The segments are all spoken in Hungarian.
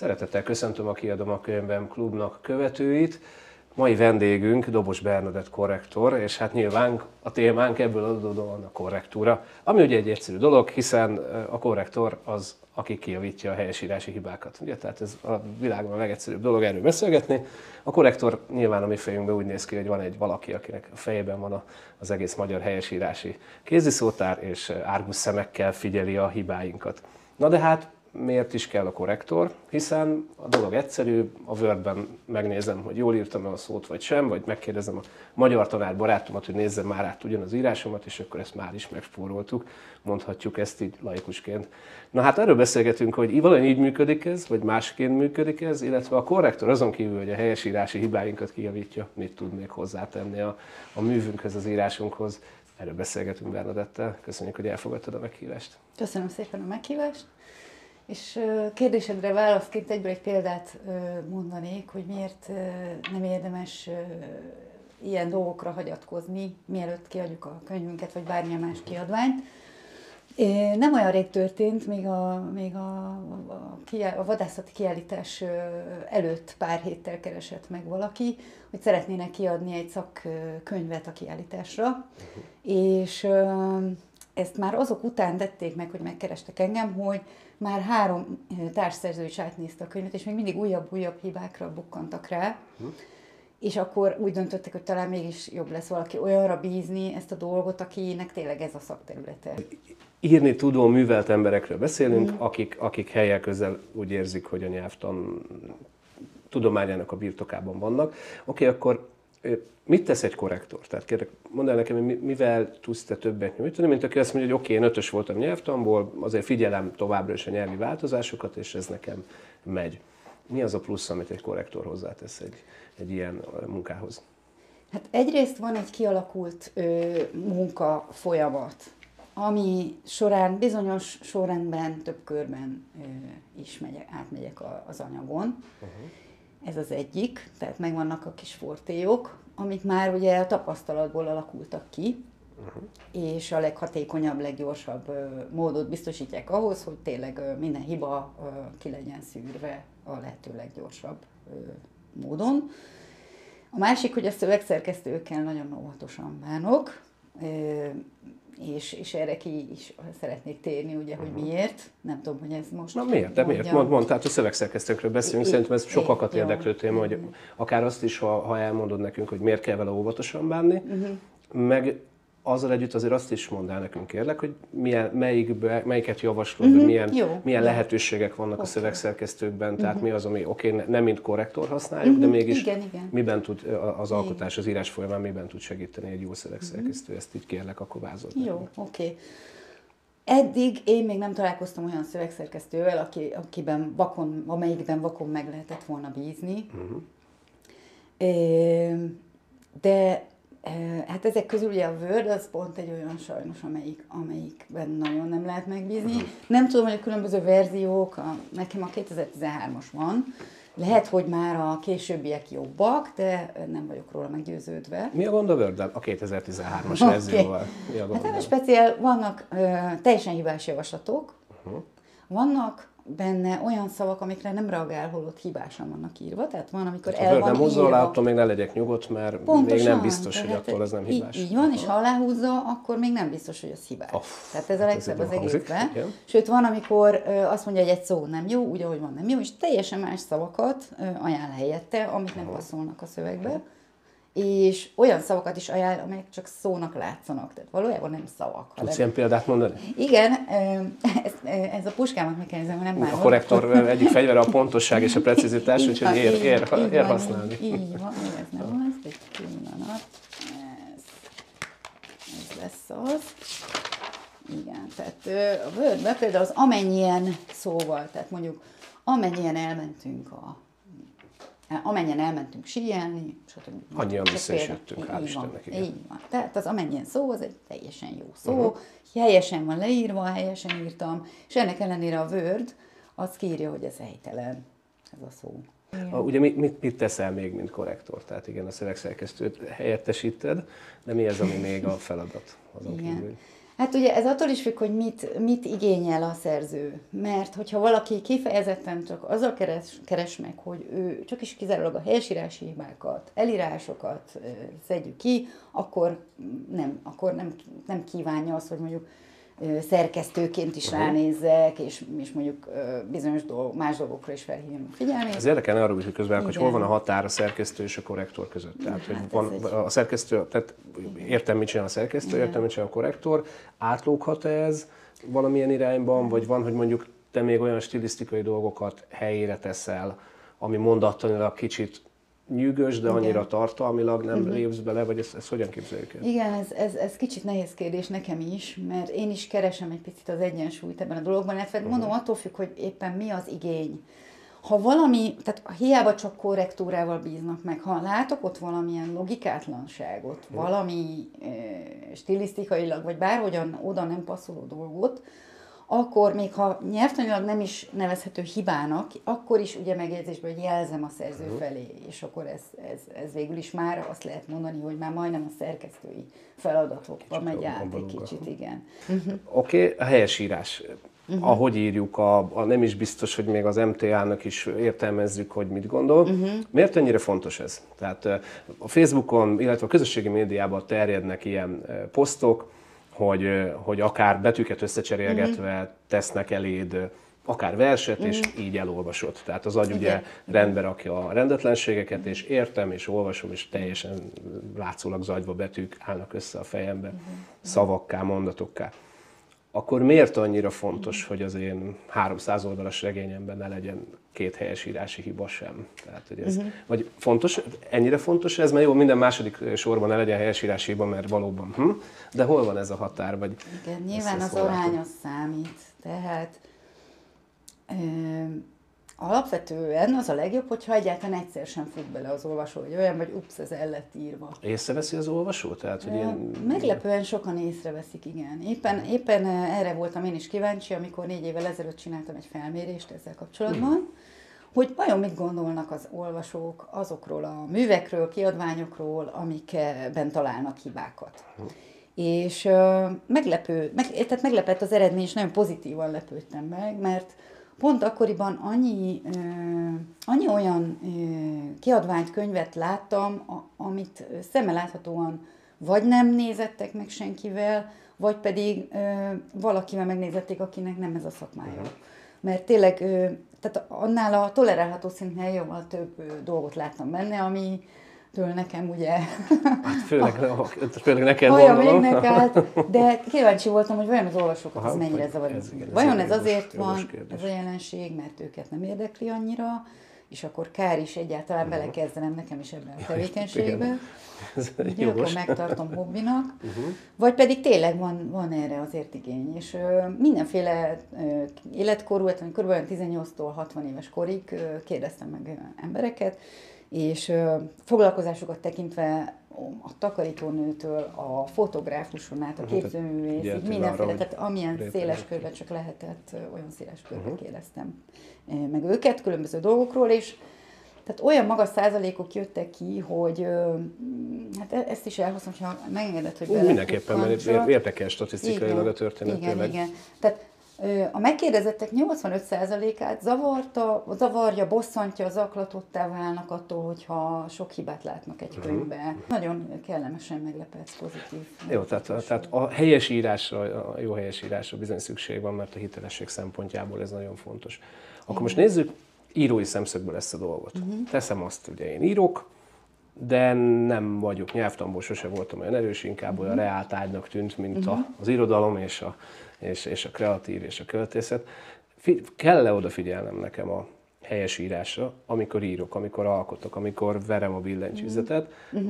Szeretettel köszöntöm a Kiadom a Könyvem Klubnak követőit. Mai vendégünk Dobos Bernadett korrektor, és hát nyilván a témánk ebből adódóan a korrektúra, ami ugye egy egyszerű dolog, hiszen a korrektor az, aki kijavítja a helyesírási hibákat. Ugye? Tehát ez a világon a legegyszerűbb dolog erről beszélgetni. A korrektor nyilván a mi fejünkben úgy néz ki, hogy van egy valaki, akinek a fejében van az egész magyar helyesírási kéziszótár, és árgus szemekkel figyeli a hibáinkat. Na de hát miért is kell a korrektor? Hiszen a dolog egyszerű, a Wordben megnézem, hogy jól írtam-e a szót vagy sem, vagy megkérdezem a magyar tanár barátomat, hogy nézzem már át ugyanaz írásomat, és akkor ezt már is megspóroltuk, mondhatjuk ezt így laikusként. Na hát erről beszélgetünk, hogy valami így működik ez, vagy másként működik ez, illetve a korrektor azon kívül, hogy a helyesírási hibáinkat kijavítja, mit tud még hozzátenni a művünkhöz, az írásunkhoz. Erről beszélgetünk Bernadettel. Köszönjük, hogy elfogadtad a meghívást. Köszönöm szépen a meghívást. És kérdésedre válaszként egyből egy példát mondanék, hogy miért nem érdemes ilyen dolgokra hagyatkozni, mielőtt kiadjuk a könyvünket, vagy bármilyen más kiadványt. Nem olyan rég történt, még a vadászati kiállítás előtt pár héttel keresett meg valaki, hogy szeretnének kiadni egy szakkönyvet a kiállításra, és ezt már azok után tették meg, hogy megkerestek engem, hogy már 3 társszerző is átnézte a könyvet, és még mindig újabb hibákra bukkantak rá. És akkor úgy döntöttek, hogy talán mégis jobb lesz valaki olyanra bízni ezt a dolgot, akinek tényleg ez a szakterülete. Írni tudó, művelt emberekről beszélünk, akik helyek közel úgy érzik, hogy a nyelvtan tudományának a birtokában vannak. Oké, akkor mit tesz egy korrektor? Tehát kérlek, mondd el nekem, hogy mivel tudsz te többet nyújtani, mint aki azt mondja, hogy oké, én 5-ös voltam nyelvtanból, azért figyelem továbbra is a nyelvi változásokat, és ez nekem megy. Mi az a plusz, amit egy korrektor hozzátesz egy ilyen munkához? Hát egyrészt van egy kialakult munka folyamat, ami során bizonyos sorrendben, több körben is átmegyek az anyagon. Ez az egyik, tehát megvannak a kis fortélyok, amik már ugye a tapasztalatból alakultak ki, és a leghatékonyabb, leggyorsabb módot biztosítják ahhoz, hogy tényleg minden hiba ki legyen szűrve a lehető leggyorsabb módon. A másik, hogy a szövegszerkesztőkkel nagyon óvatosan bánok, és erre ki is szeretnék térni, ugye, hogy miért. Nem tudom, hogy ez most... Na miért? De miért? Mondd, tehát a szövegszerkesztőkről beszélünk, szerintem ez sokakat érdeklő téma, hogy akár azt is, ha elmondod nekünk, hogy miért kell vele óvatosan bánni, meg azzal együtt azért azt is mondd el nekünk, kérlek, hogy melyiket javaslod, hogy milyen lehetőségek vannak a szövegszerkesztőkben, tehát mi az, ami nem mint korrektor használjuk, de mégis igen. Miben tud az alkotás, az írás folyamán miben tud segíteni egy jó szövegszerkesztő, ezt így kérlek, akkor vázold. Jó, oké. Eddig én még nem találkoztam olyan szövegszerkesztővel, amelyikben vakon meg lehetett volna bízni, de hát ezek közül ugye a Word az pont egy olyan sajnos, amelyikben nagyon nem lehet megbízni. Nem tudom, hogy a különböző verziók, nekem a 2013-as van, lehet, hogy már a későbbiek jobbak, de nem vagyok róla meggyőződve. Mi a gond a Word-del a 2013-as verzióval? Mi a gond? Hát nem speciál, vannak teljesen hibás javaslatok, vannak benne olyan szavak, amikre nem reagál, holott hibásan vannak írva, tehát van, amikor el van nem húzza írva. alá, attól még ne legyek nyugodt, mert pontosan, még nem biztos, hogy attól ez nem hibás. Így van, és ha aláhúzza, akkor még nem biztos, hogy az hibás. Tehát ez a legszebb az egészben. Sőt, van, amikor azt mondja, hogy egy szó nem jó, úgy, ahogy van, nem jó, és teljesen más szavakat ajánl helyette, amik nem passzolnak a szövegbe. És olyan szavakat is ajánl, amelyek csak szónak látszanak, tehát valójában nem szavak. Tudsz ilyen példát mondani? Igen, ez a puskámat meg kell nézni, nem már. A korrektor egyik fegyvere a pontosság és a precizitás, úgyhogy ér használni. Így van, ez nem az, egy pillanat. Ez lesz az. Igen, tehát a Wordben például az amennyien szóval, tehát mondjuk amennyien elmentünk síelni, stb. Annyian vissza is jöttünk, hál' Istennek. Így van. Tehát az amennyien szó, az egy teljesen jó szó, helyesen van leírva, helyesen írtam, és ennek ellenére a Word azt kírja, hogy ez helytelen, ez a szó. Ugye mit teszel még, mint korrektor? Tehát igen, a szövegszerkesztőt helyettesíted, de mi az, ami még a feladat azon kívül? Hát ugye ez attól is függ, hogy mit igényel a szerző. Mert hogyha valaki kifejezetten csak azzal keres meg, hogy ő csak is kizárólag a helyesírási hibákat, elírásokat szedjük ki, akkor nem kívánja azt, hogy mondjuk szerkesztőként is ránézzek, és mondjuk bizonyos más dolgokra is felhívjam a figyelmét. Ez érdekelne arról, hogy közben, hogy hol van a határ a szerkesztő és a korrektor között. Tehát, hogy van a szerkesztő, tehát értem, mit csinál a szerkesztő, értem, mit csinál a korrektor, átlóghat ez valamilyen irányban, vagy van, hogy mondjuk te még olyan stilisztikai dolgokat helyére teszel, ami mondattanilag kicsit nyűgös, de annyira tartalmilag nem lépsz bele, vagy ezt hogyan képzeljük el? Igen, ez kicsit nehéz kérdés nekem is, mert én is keresem egy picit az egyensúlyt ebben a dologban, illetve mondom, attól függ, hogy éppen mi az igény. Ha valami, tehát hiába csak korrektúrával bíznak meg, ha látok ott valamilyen logikátlanságot, valami stilisztikailag, vagy bárhogyan oda nem passzoló dolgot, akkor még ha nyelvtanilag nem is nevezhető hibának, akkor is ugye megjegyzésből jelzem a szerző felé, és akkor ez végül is már azt lehet mondani, hogy már majdnem a szerkesztői feladatokba megy át egy kicsit, igen. Oké, a helyesírás. Ahogy írjuk, nem is biztos, hogy még az MTA-nak is értelmezzük, hogy mit gondol. Miért ennyire fontos ez? Tehát a Facebookon, illetve a közösségi médiában terjednek ilyen posztok, hogy akár betűket összecserélgetve tesznek eléd akár verset, és így elolvasod. Tehát az agy ugye rendbe rakja a rendetlenségeket, és értem, és olvasom, és teljesen látszólag zagyva betűk állnak össze a fejembe, szavakká, mondatokká. Akkor miért annyira fontos, hogy az én 300 oldalas regényemben ne legyen 2 helyesírási hiba sem? Tehát, hogy ez, vagy fontos, ennyire fontos ez, mert jó, minden második sorban ne legyen helyesírási hiba, mert valóban, de hol van ez a határ? Vagy igen, nyilván az arány az számít, tehát alapvetően az a legjobb, hogyha egyáltalán egyszer sem fut bele az olvasó, hogy olyan, vagy ups, ez el lett írva. Észreveszi az olvasó? Tehát, hogy meglepően sokan észreveszik, igen. Éppen erre voltam én is kíváncsi, amikor 4 évvel ezelőtt csináltam egy felmérést ezzel kapcsolatban, hogy vajon mit gondolnak az olvasók azokról a művekről, kiadványokról, amikben találnak hibákat. És meglepett az eredmény, és nagyon pozitívan lepődtem meg, mert pont akkoriban annyi olyan kiadványt, könyvet láttam, amit szemmel láthatóan vagy nem nézettek meg senkivel, vagy pedig valakivel megnézették, akinek nem ez a szakmája. Mert tényleg, tehát annál a tolerálható szintnél jóval több dolgot láttam benne, ami nekem ugye... Hát főleg neked gondolom. De kíváncsi voltam, hogy vajon az olvasókat ez mennyire zavarja. Vajon ez azért van, ez a jelenség, mert őket nem érdekli annyira, és akkor kár is egyáltalán belekezdenem nekem is ebben a tevékenységbe. Akkor megtartom hobbinak. Vagy pedig tényleg van erre azért igény. És mindenféle életkorú, kb. 18-tól 60 éves korig kérdeztem meg embereket, és foglalkozásokat tekintve a takarítónőtől, a fotográfuson át, a képzőművészig, mindenféle, tehát amilyen széles körben csak lehetett, olyan széles körben kérdeztem meg őket, különböző dolgokról, és tehát olyan magas százalékok jöttek ki, hogy hát ezt is elhozom, ha megengedett, hogy mindenképpen, mert érdekel statisztikailag a történet. Igen. Tehát a megkérdezettek 85%-át zavarja, bosszantja, zaklatottá válnak attól, hogyha sok hibát látnak egy könyvben. Nagyon kellemesen meglepett, pozitív. Jó, tehát a helyesírásra, a jó helyesírásra bizony szükség van, mert a hitelesség szempontjából ez nagyon fontos. Akkor most nézzük írói szemszögből ezt a dolgot. Teszem azt, ugye én írok, de nem vagyok nyelvtanból, sose voltam olyan erős, inkább olyan reáltárgynak tűnt, mint az irodalom és a kreatív és a költészet. Kell-e odafigyelnem nekem a helyesírásra, amikor írok, amikor alkotok, amikor verem a billentyűzetet?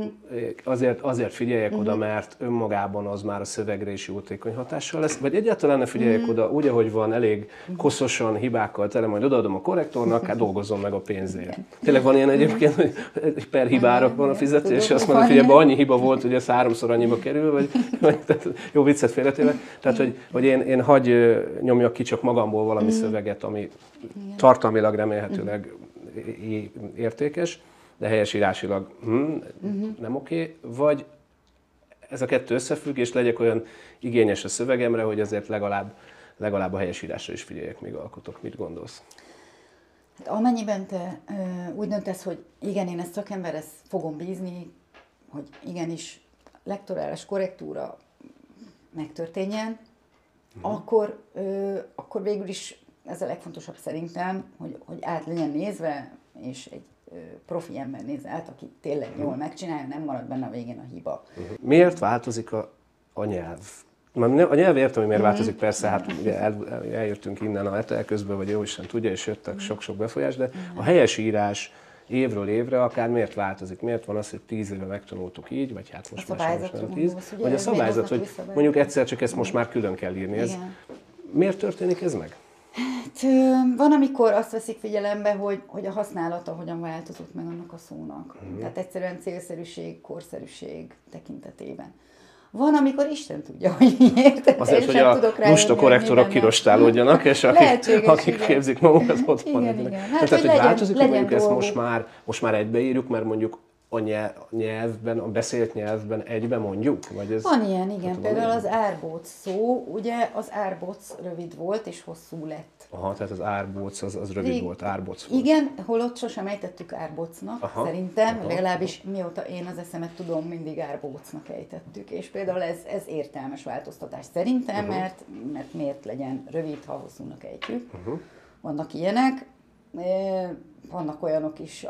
Azért figyeljek oda, mert önmagában az már a szövegre is jótékony hatással lesz, vagy egyáltalán ne figyeljek oda, úgy, ahogy van, elég koszosan, hibákkal tele, majd odaadom a korrektornak, hát dolgozzon meg a pénzért. Tényleg van ilyen egyébként, hogy per hibára van a fizetés, és azt mondja, hogy ebben annyi hiba volt, hogy ez 3-szor annyiba kerül, vagy jó viccet félretéve. Tehát, hogy én hagy nyomjak ki csak magamból valami szöveget, ami tartalmilag remélhetőleg értékes, de helyesírásilag nem oké, vagy ez a kettő összefügg, és legyek olyan igényes a szövegemre, hogy azért legalább a helyesírásra is figyeljek, még alkotok. Mit gondolsz? Hát amennyiben te úgy döntesz, hogy igen, én ezt szakemberhez fogom bízni, hogy igenis lektorálás, korrektúra megtörténjen, akkor végül is ez a legfontosabb szerintem, hogy át legyen nézve, és egy profi ember nézze át, aki tényleg jól megcsinálja, nem marad benne a végén a hiba. Miért változik a nyelv? A nyelv értem, hogy miért változik, persze, hát ugye eljöttünk innen a ETEL közben, vagy Jóisten tudja, és jöttek sok-sok befolyás, de a helyesírás évről évre akár miért változik? Miért van az, hogy 10 éve megtanultuk így, vagy hát most már nem 10, vagy a szabályzat, hogy mondjuk egyszer csak ezt most már külön kell írni. Ez, miért történik ez meg? Hát, van, amikor azt veszik figyelembe, hogy a használata hogyan változott meg annak a szónak. Tehát egyszerűen célszerűség, korszerűség tekintetében. Van, amikor Isten tudja, hogy miért. Azért, hogy a lusta korrektorok kirostálódjanak, és akik képzik magukat otthon. Igen. Hát, tehát, hogy változik, hogy mondjuk ezt most már egybeírjuk, mert mondjuk a nyelvben, a beszélt nyelvben egybe mondjuk? Vagy ez, van ilyen, igen. Például az árbóc szó, ugye az árbóc rövid volt és hosszú lett. Aha, tehát az árbóc az rövid volt, árbóc volt. Igen, holott sosem ejtettük árbocnak, szerintem, legalábbis mióta én az eszemet tudom, mindig árbócnak ejtettük. És például ez értelmes változtatás szerintem, mert miért legyen rövid, ha hosszúnak ejtjük. Vannak ilyenek. Vannak olyanok is,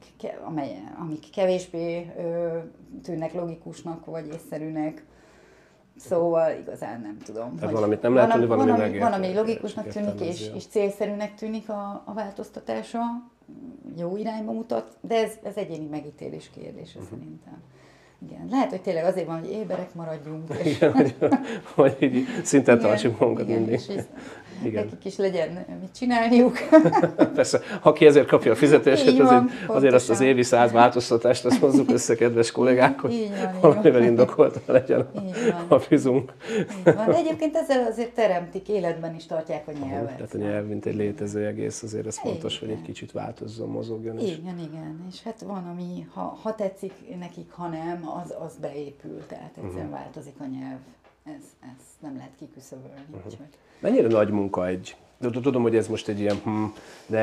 amik kevésbé tűnnek logikusnak, vagy észszerűnek. Szóval igazán nem tudom. Tehát valamit nem lehet tudni, valami megérteni. Van, ami logikusnak tűnik, és célszerűnek tűnik a változtatása, jó irányba mutat, de ez egyéni megítélés kérdése szerintem. Igen. Lehet, hogy tényleg azért van, hogy éberek maradjunk. És igen, hogy így szinten tartsuk magunkat mindig. Nekik is legyen mit csinálniuk. Persze, aki ezért kapja a fizetését, azért azt az évi 100 változtatást azt hozzuk össze, kedves kollégák, hogy valamivel indokoltan legyen a fizunk. De egyébként ezzel azért teremtik, életben is tartják a nyelvet. Tehát a nyelv, mint egy létező egész, azért ez fontos, hogy egy kicsit változzon, mozogjon. Igen. És hát van, ami ha tetszik nekik, ha nem, az beépül, tehát egyszerűen változik a nyelv. Ez nem lehet kiküszöbölni. Mennyire nagy munka tudom, hogy ez most egy ilyen, de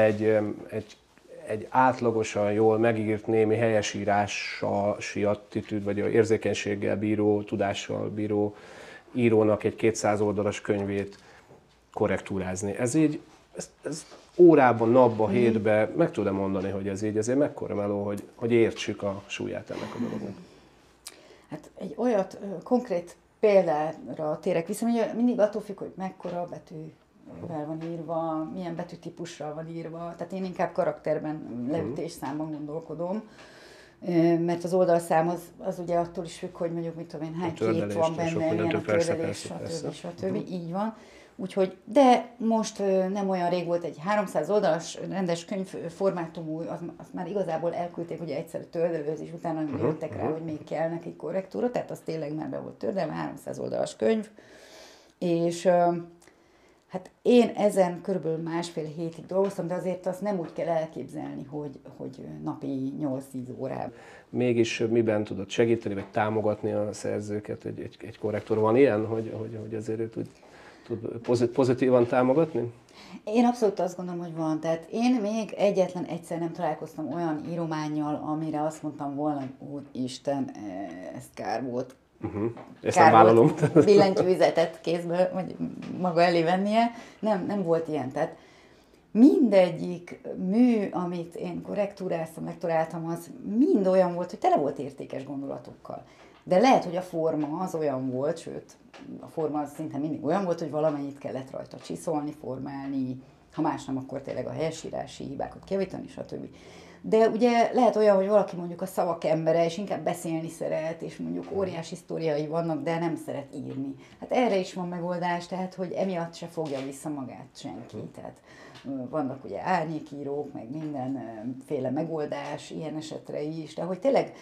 egy átlagosan jól megírt némi helyesírási attitűd, vagy érzékenységgel bíró, tudással bíró írónak egy 200 oldalas könyvét korrektúrázni. Ez így, ez órában, napban, hétben meg tudom mondani, hogy ez így azért mekkora meló, hogy értsük a súlyát ennek a dolognak. Hát egy olyat konkrét példára térek vissza, hogy mindig attól függ, hogy mekkora betűvel van írva, milyen betűtípussal van írva, tehát én inkább karakterben, leütésszámban gondolkodom, mert az oldalszám az ugye attól is függ, hogy mondjuk mit tudom én, hány kép van benne, milyen a tördelés, stb. Így van. Úgyhogy, de most nem olyan rég volt egy 300 oldalas rendes könyv formátumú, azt már igazából elküldték ugye egyszer tördelőzés, utána jöttek rá, hogy még kell neki korrektúra, tehát az tényleg már be volt tördelve, 300 oldalas könyv, és hát én ezen körülbelül másfél hétig dolgoztam, de azért azt nem úgy kell elképzelni, hogy napi 8-10 órában. Mégis miben tudod segíteni, vagy támogatni a szerzőket, egy korrektor? Van ilyen, hogy azért ő tud pozitívan támogatni? Én abszolút azt gondolom, hogy van. Tehát én még egyetlen egyszer nem találkoztam olyan írománnyal, amire azt mondtam volna, hogy úristen, ez kár volt. Ezt nem vállalom. Billentyűzetet kézbe, vagy maga elé vennie. Nem volt ilyen. Tehát mindegyik mű, amit én korrektúráztam, lektoráltam, az mind olyan volt, hogy tele volt értékes gondolatokkal. De lehet, hogy a forma az olyan volt, sőt, a forma az szinte mindig olyan volt, hogy valamennyit kellett rajta csiszolni, formálni, ha más nem, akkor tényleg a helyesírási hibákat kijavítani, stb. De ugye lehet olyan, hogy valaki mondjuk a szavak embere, és inkább beszélni szeret, és mondjuk óriási sztoriai vannak, de nem szeret írni. Hát erre is van megoldás, tehát hogy emiatt se fogja vissza magát senki. Tehát vannak ugye árnyékírók, meg mindenféle megoldás ilyen esetre is, de hogy tényleg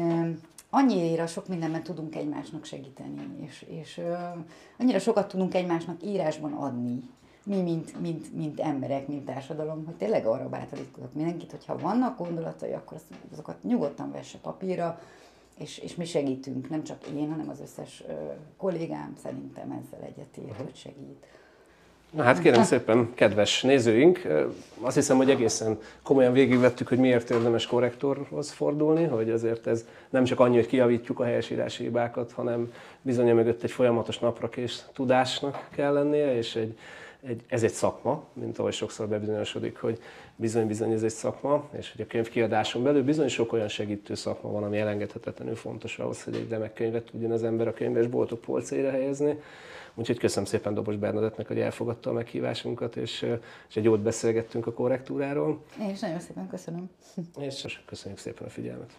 annyira sok mindenben tudunk egymásnak segíteni, és annyira sokat tudunk egymásnak írásban adni, mi, mint emberek, mint társadalom, hogy tényleg arra bátorítok mindenkit, hogyha vannak gondolatai, akkor azokat nyugodtan vesse papírra, és mi segítünk, nem csak én, hanem az összes kollégám szerintem ezzel egyetért, hogy segít. Na hát kérem szépen, kedves nézőink, azt hiszem, hogy egészen komolyan végigvettük, hogy miért érdemes korrektorhoz fordulni, hogy azért ez nem csak annyi, hogy kijavítjuk a helyesírási hibákat, hanem bizony mögött egy folyamatos naprakész tudásnak kell lennie, és ez egy szakma, mint ahogy sokszor bebizonyosodik, hogy bizony-bizony ez egy szakma, és hogy a könyvkiadáson belül bizony sok olyan segítő szakma van, ami elengedhetetlenül fontos ahhoz, hogy egy remek könyvet tudjon az ember a könyvesboltok polcaira helyezni. Úgyhogy köszönöm szépen Dobos Bernadettnek, hogy elfogadta a meghívásunkat, és egy jót beszélgettünk a korrektúráról. Én is nagyon szépen köszönöm. És köszönjük szépen a figyelmet.